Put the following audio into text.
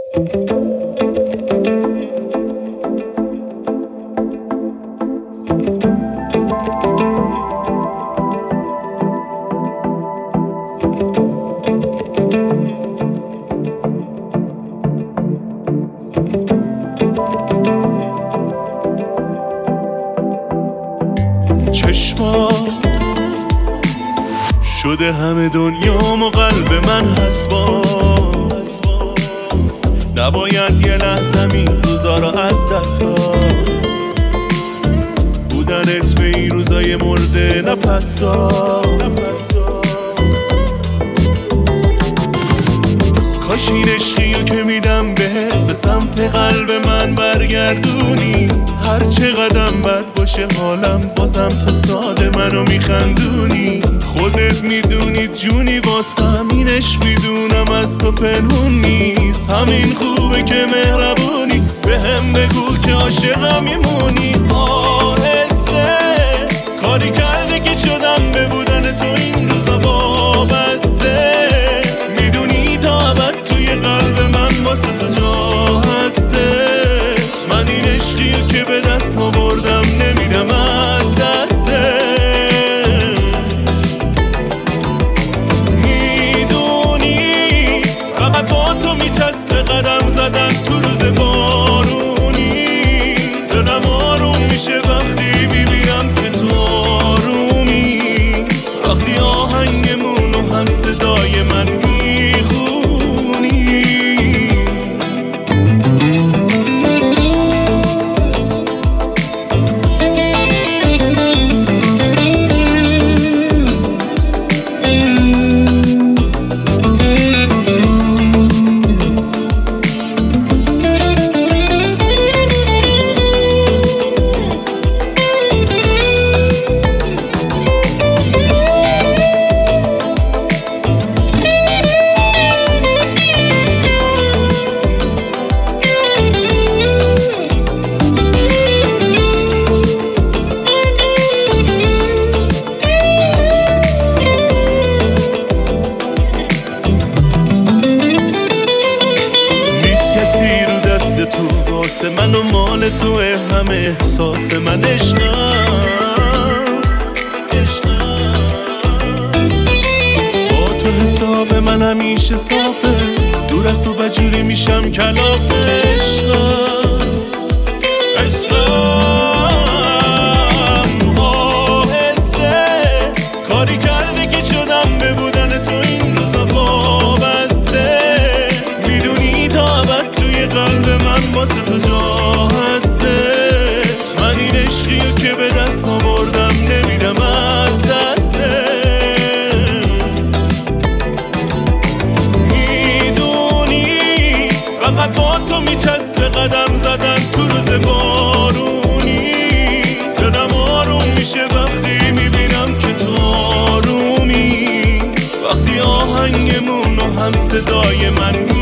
چشمات شده همه دنیام و قلب من حسواس، نباید یه لحظه این روزا رو از دست داد. بودنت به این روزای مرده نفسا، کاش این عشقیو که میدم بهت به سمت قلب من برگردونی. هر چه قدم بد باشه حالم بازم تو ساده منو میخندونی. خودت میدونی جونی واسم این عشق میدونم از تو پنهون نیست. همین خوبه که مهربونی بهم بگو که عاشقم میمونی. آهسته کاری کرده که شدم به بودن تو این روزا وابسته. میدونی تا ابد توی قلب من واسه تو جا هسته. من این عشقیو که به دست آوردم نمیدم از دسته. میدونی فقط با تو میچسبه قدم زدن تو روز بارونی. دلم آروم میشه وقتی میبینم که تو آرومی. وقتی آهنگمونو هم صدای من میخونی. تو واسه من و مال توه همه احساس من عشقم. با تو حساب من همیشه صافه. دور از تو بجوری میشم کلاف عشقم. آهسته کاری کرده که شدم به بودن تو این روزا وابسته. میدونی تا ابد توی قلب من واسه تو جا هسته. من این عشقیو که به دست آوردم نمیدم از دسته. میدونی فقط با تو میچسبه قدم زدن تو روز بارونی. دلم آروم میشه وقتی میبینم که تو آرومی. وقتی آهنگمونو هم صدای من